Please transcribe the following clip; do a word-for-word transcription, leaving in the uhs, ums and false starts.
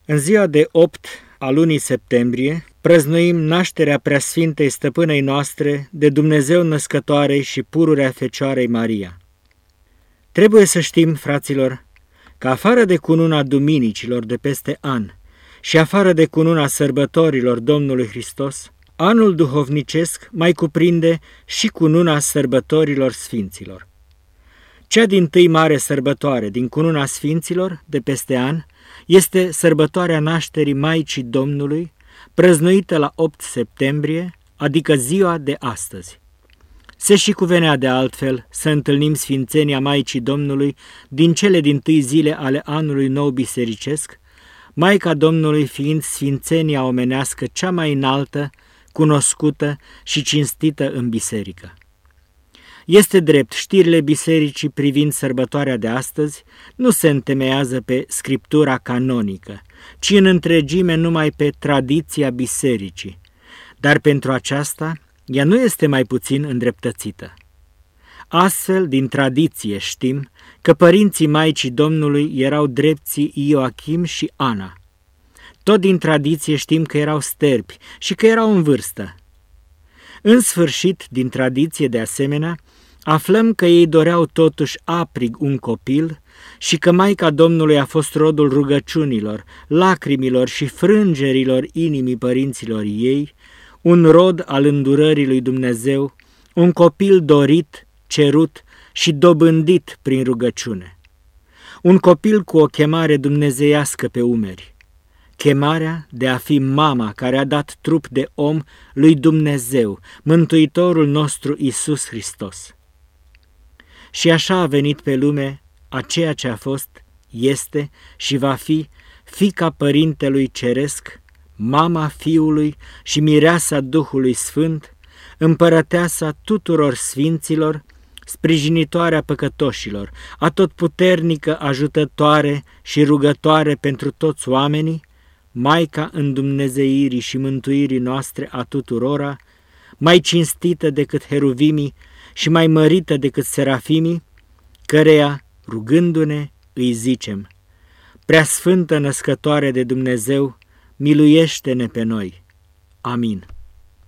În ziua de opt a lunii septembrie prăznuim nașterea Preasfintei Stăpânei noastre, de Dumnezeu Născătoarei și pururea Fecioarei Maria. Trebuie să știm, fraților, că afară de cununa duminicilor de peste an și afară de cununa sărbătorilor Domnului Hristos, anul duhovnicesc mai cuprinde și cununa sărbătorilor sfinților. Cea dintâi mare sărbătoare din cununa sfinților de peste an este sărbătoarea nașterii Maicii Domnului, prăznuită la opt septembrie, adică ziua de astăzi. Se și cuvenea de altfel să întâlnim sfințenia Maicii Domnului din cele dintâi zile ale anului nou bisericesc, Maica Domnului fiind sfințenia omenească cea mai înaltă, cunoscută și cinstită în biserică. Este drept, știrile bisericii privind sărbătoarea de astăzi nu se întemeiază pe scriptura canonică, ci în întregime numai pe tradiția bisericii, dar pentru aceasta ea nu este mai puțin îndreptățită. Astfel, din tradiție știm că părinții Maicii Domnului erau drepții Ioachim și Ana. Tot din tradiție știm că erau sterpi și că erau în vârstă. În sfârșit, din tradiție de asemenea, aflăm că ei doreau totuși aprig un copil și că Maica Domnului a fost rodul rugăciunilor, lacrimilor și frângerilor inimii părinților ei, un rod al îndurării lui Dumnezeu, un copil dorit, cerut și dobândit prin rugăciune. Un copil cu o chemare dumnezeiască pe umeri, chemarea de a fi mama care a dat trup de om lui Dumnezeu, Mântuitorul nostru Iisus Hristos. Și așa a venit pe lume aceea ce a fost, este și va fi fiica Părintelui Ceresc, mama Fiului și mireasa Duhului Sfânt, împărăteasa tuturor sfinților, sprijinitoarea păcătoșilor, atotputernică ajutătoare și rugătoare pentru toți oamenii, Maica îndumnezeirii și mântuirii noastre a tuturora, mai cinstită decât heruvimii și mai mărită decât serafimii, căreia, rugându-ne, îi zicem: Preasfântă Născătoare de Dumnezeu, miluiește-ne pe noi. Amin.